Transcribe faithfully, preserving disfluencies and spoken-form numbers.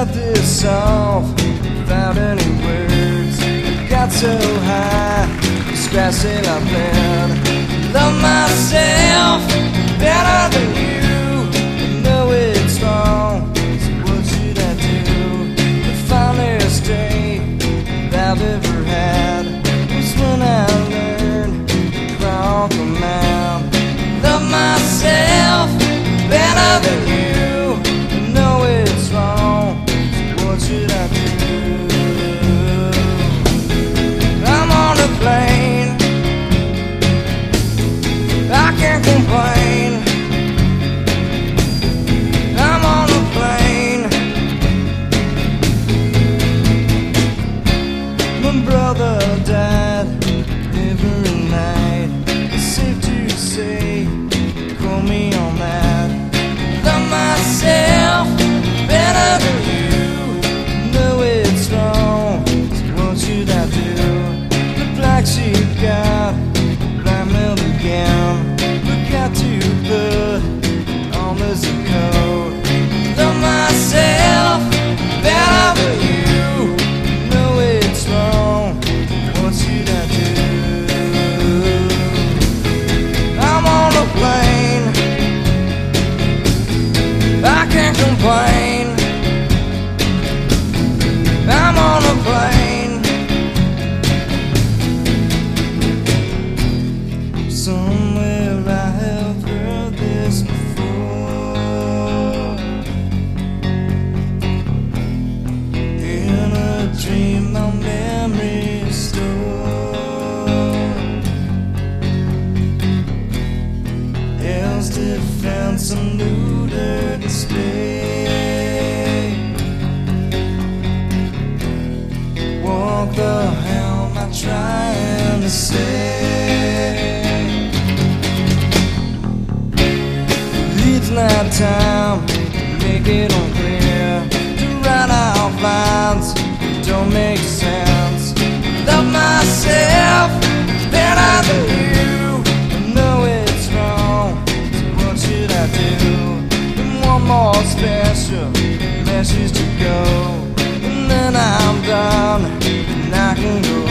write this off without any words. Got so high, scratching my bed. Love myself better than you. Know it's wrong, so what should I do? The finest day I've ever had was when I learned to walk a mile. Love myself better than you. Know it's wrong, so what should I do? I'm on a plane, I can't complain. I'm on a plane. My brother died every night. It's safe to say, call me on that. Love myself better than you. Know it's wrong, so what should I do? The black sheep got black milk again. Look out to put on this coat. Love myself better than you. Know it's wrong, what should I do? I'm on a plane, I can't complain. I'm on a plane. Somewhere I have heard this before. In a dream my memory is stored. Else defense and looter display. What the hell am I trying to say? It's not time to make it unclear, to write out lines that don't make sense. Love myself better than you. I know it's wrong, so what should I do? And one more special message to go, and then I'm done, and I can go